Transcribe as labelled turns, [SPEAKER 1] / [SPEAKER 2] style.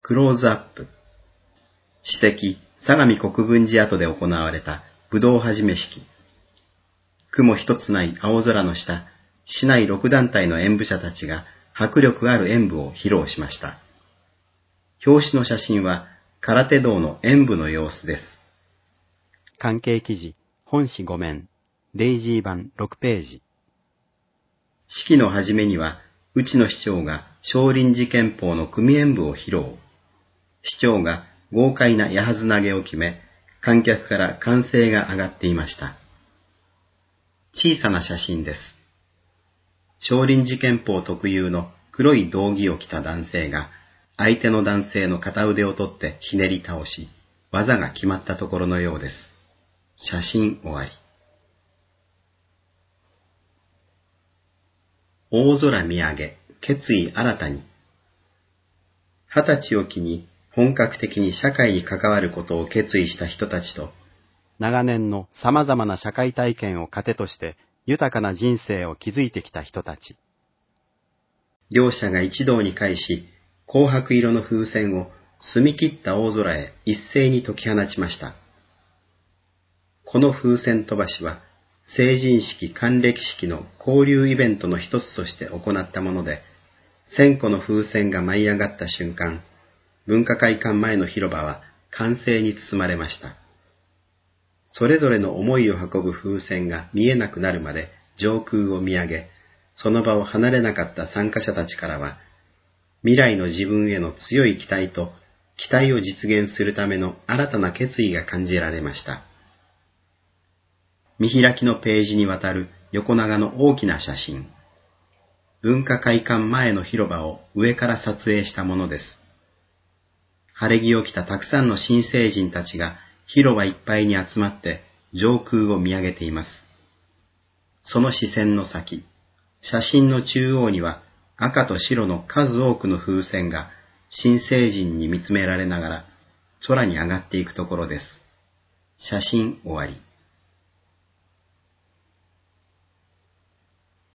[SPEAKER 1] クローズアップ。史跡、相模国分寺跡で行われた武道始め式。雲一つない青空の下、市内6団体の演舞者たちが迫力ある演舞を披露しました。表紙の写真は空手道の演舞の様子です。
[SPEAKER 2] 関係記事、本誌5面、デイジー版6ページ。
[SPEAKER 1] 式の始めには、内野市長が少林寺拳法の組演舞を披露。市長が豪快な矢筈投げを決め、観客から歓声が上がっていました。小さな写真です。少林寺拳法特有の黒い道着を着た男性が、相手の男性の片腕を取ってひねり倒し、技が決まったところのようです。写真終わり。大空見上げ、決意新たに。20歳を機に本格的に社会に関わることを決意した人たちと、
[SPEAKER 2] 長年の様々な社会体験を糧として豊かな人生を築いてきた人たち。
[SPEAKER 1] 両者が一堂に会し、紅白色の風船を澄み切った大空へ一斉に解き放ちました。この風船飛ばしは、成人式還暦式の交流イベントの一つとして行ったもので、1000個の風船が舞い上がった瞬間、文化会館前の広場は歓声に包まれました。それぞれの思いを運ぶ風船が見えなくなるまで上空を見上げ、その場を離れなかった参加者たちからは、未来の自分への強い期待と期待を実現するための新たな決意が感じられました。見開きのページにわたる横長の大きな写真。文化会館前の広場を上から撮影したものです。晴れ着を着たたくさんの新成人たちが広場いっぱいに集まって上空を見上げています。その視線の先、写真の中央には赤と白の数多くの風船が新成人に見つめられながら空に上がっていくところです。写真終わり。